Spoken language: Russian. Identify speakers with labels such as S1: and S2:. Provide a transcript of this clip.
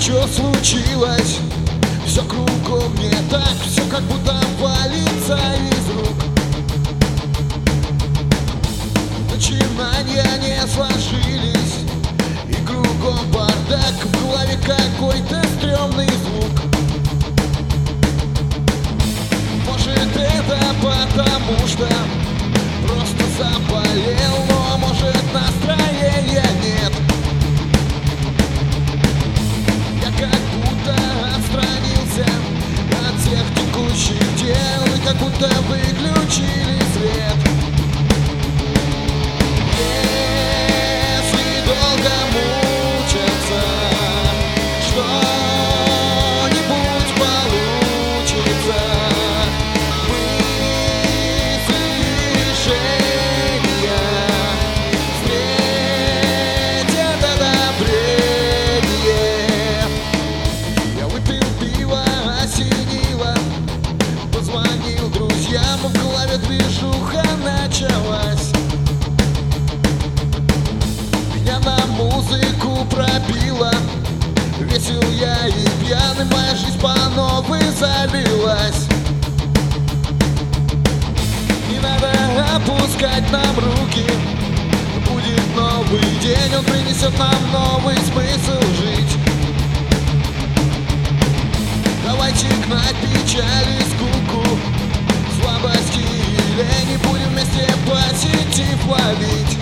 S1: Что случилось? Все кругом не так, все как будто валится из рук. Начинания не сложились, и кругом бардак, в голове какой-то стрёмный звук. Может, это потому что просто заболел, но может настроения нет. Я как будто отстранился от всех текущих дел, и как будто выключили свет. Если долго мучиться, что-нибудь получится. Мысли и решения встретят одобрение. Я выпил пиво, осенило, позвонил друзьям, в голове движуха началась. Меня на музыку пробило, весел я и пьяный, моя жизнь по новой залилась. Не надо опускать нам руки, будет новый день, он принесет нам новый смысл жить. Давайте гнать печаль и скуку, слабости и лень, будем вместе позитив ловить.